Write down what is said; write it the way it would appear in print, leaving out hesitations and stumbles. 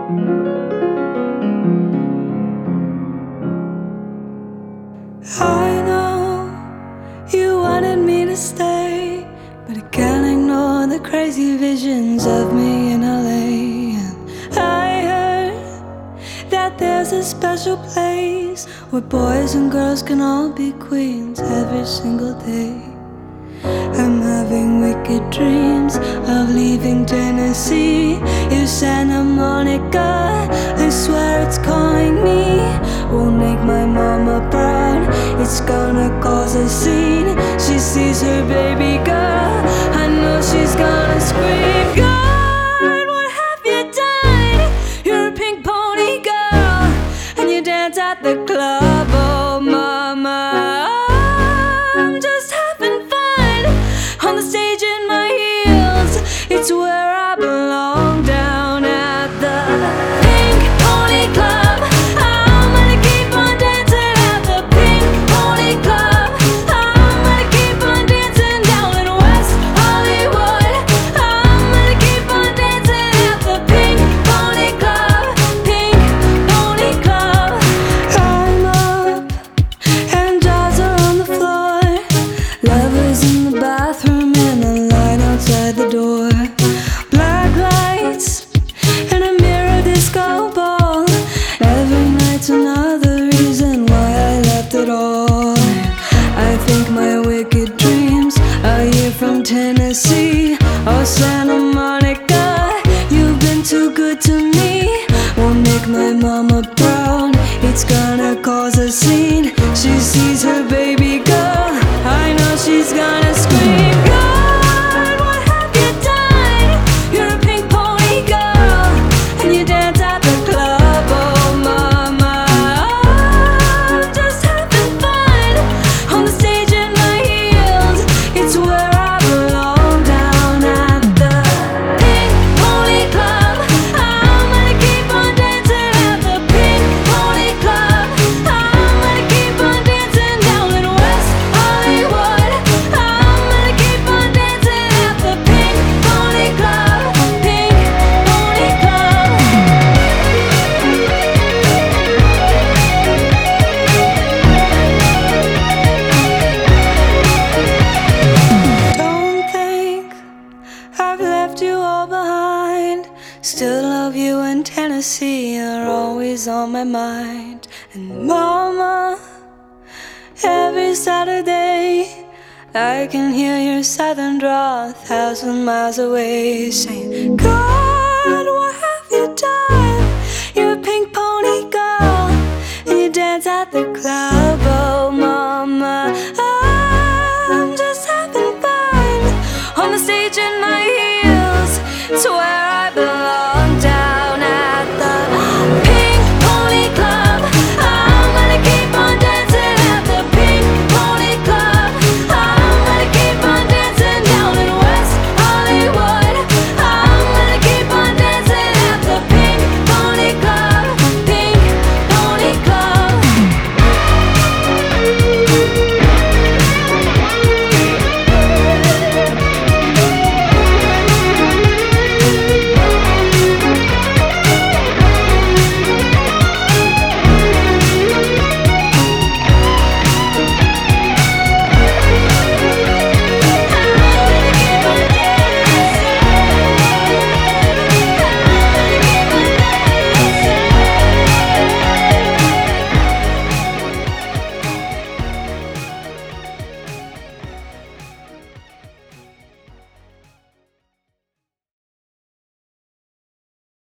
I know you wanted me to stay, but I can't ignore the crazy visions of me in LA. And I heard that there's a special place where boys and girls can all be queens every single day. I'm having wicked dreams of leaving Tennessee. If Santa Monica, I swear it's calling me. Won't make my mama proud, it's gonna cause a scene. She sees her baby girl, I know she's gonna scream. God, what have you done? You're a pink pony girl, and you dance at the club. Oh mama, I'm just having fun on the stage in my heels. It's where I belong, down at the Pink Pony Club. I'm gonna keep on dancing at the Pink Pony Club. I'm gonna keep on dancing down in West Hollywood. I'm gonna keep on dancing at the Pink Pony Club. Pink Pony Club. I'm up and jaws are on the floor. Lovers in the bathroom and the light outside the door. Black lights and a mirror disco ball. Every night's another reason why I left it all. I think my wicked dreams are here from Tennessee. Oh Santa Monica, you've been too good to me. Won't make my mama proud, it's gonna cause a scene. She sees her baby girl, I know she's gonna scream. God, what have you done? You're a pink pony girl, and you dance at the club. Oh mama, I'm just having fun on the stage in my heels. It's where I belong, down at the Pink Pony Club. I'm gonna keep on dancing at the Pink Pony Club. I'm gonna keep on dancing down in West Hollywood. I'm gonna keep on dancing at the Pink Pony Club. Pink Pony Club. Don't think I've left you all behind. Still love you, and Tennessee are always on my mind. And mama, every Saturday I can hear your southern drawl 1,000 miles away, saying, God, what have you done? You're a pink pony girl, and you dance at the club. Oh mama, I'm just having fun on the stage in my heels. It's where